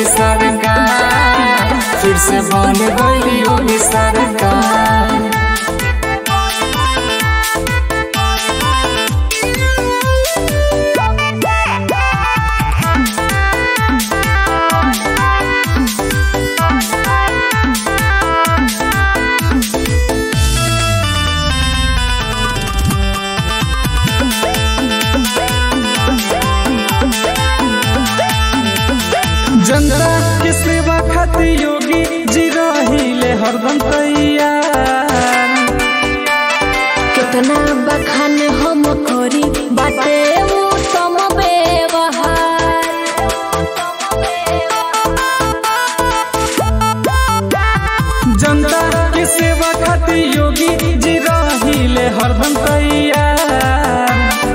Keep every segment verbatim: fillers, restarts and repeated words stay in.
सरकार, फिर से बन गई योगी सरकार। जनता के सेवा खातिर योगी जी रहिले हरदम तैयार। कितना बखान हम करी बाटे उत्तम व्यवहार। जनता के सेवा खातिर योगी जी रहिले हरदम तैयार।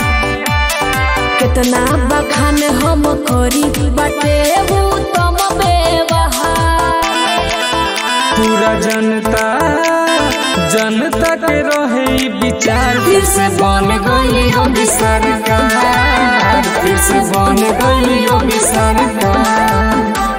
कितना बखान हम करी बाटे उत्तम व्यवहार। पूरा जनता जनता के रहे विचार, फिर से बन गई योगी सरकार, फिर से बन गई योगी सरकार।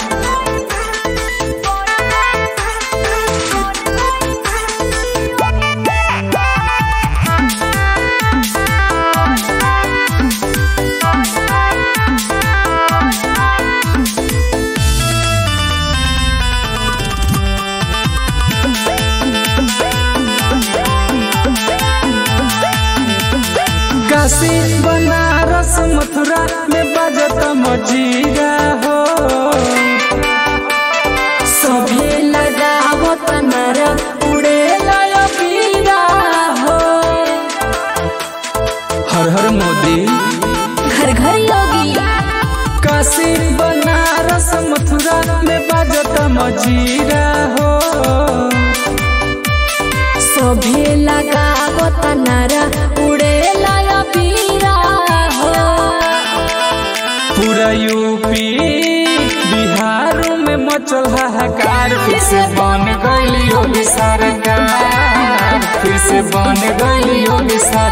काशी बनारस मथुरा में बजत मजीरा हो। सभे लगावत नारा उड़े लायो पीरा हो। हर हर मोदी घर घर योगी। काशी बनारस मथुरा में बजत मजीरा हो। सभे लगावत नारा उड़े लायो पीरा हो। पूरा यूपी बिहार में मचल हाहाकार, फिर से बन गई योगी सरकार, फिर से बन गई योगी सरकार।